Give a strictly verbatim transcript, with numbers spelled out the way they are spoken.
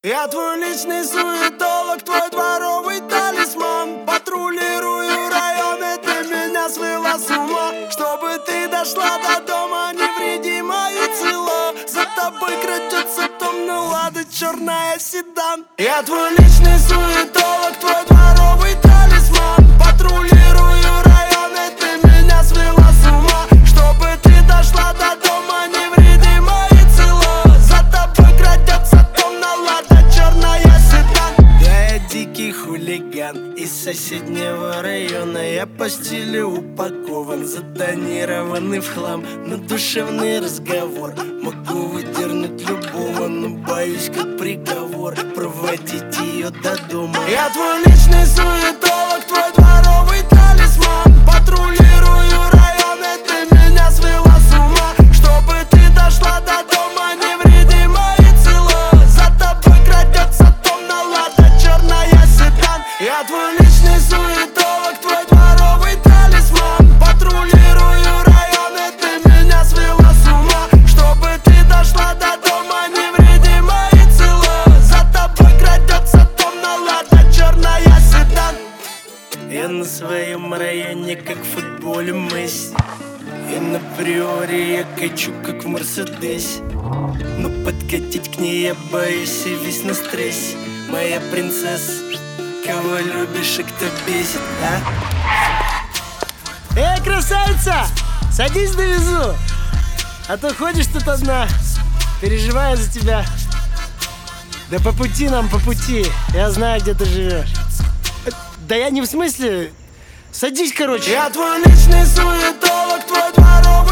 Я твой личный суетолог, твой дворовый талисман. Патрулирую районы, ты меня свела с ума. Чтобы ты дошла до дома невредимая и цела. За тобой крадется томный лада, черная седан. Я твой личный суетолог, твой дворовый талисман. Патрулирую районы, ты меня свела с ума. Чтобы ты дошла до дома невредимая и цела. За тобой крадется томный лада, черная седан. Я дикий хулиган из соседнего района. Я по стилю упакован, затонированный в хлам. Но душевный разговор могу выдернуть любого, но боюсь, как приговор, проводить ее до дома. Я твой личный суетолог, твой дворовый талисман. Патрулирую районы, ты меня свела с ума. Чтобы ты дошла до дома невредимая и цела. За тобой крадется томный лада, черная седан. Я твой личный суетолог, твой дворовый талисман. Патрулирую районы, ты меня свела с ума. Чтобы ты дошла до дома невредимая и цела. За тобой крадется томный лада, черная седан. Я на своем районе, как в футболе Месси. И на приоре я качу, как в Мерседесе. Но подкатить к ней я боюсь и весь на стрессе. Моя принцесса, кого любишь и кто бесит, а? Эй, красавица, садись, довезу. А то ходишь тут одна, переживаю за тебя. Да по пути нам, по пути. Я знаю, где ты живешь. Да я не в смысле. Садись, короче. Я твой личный суетолог, твой дворовый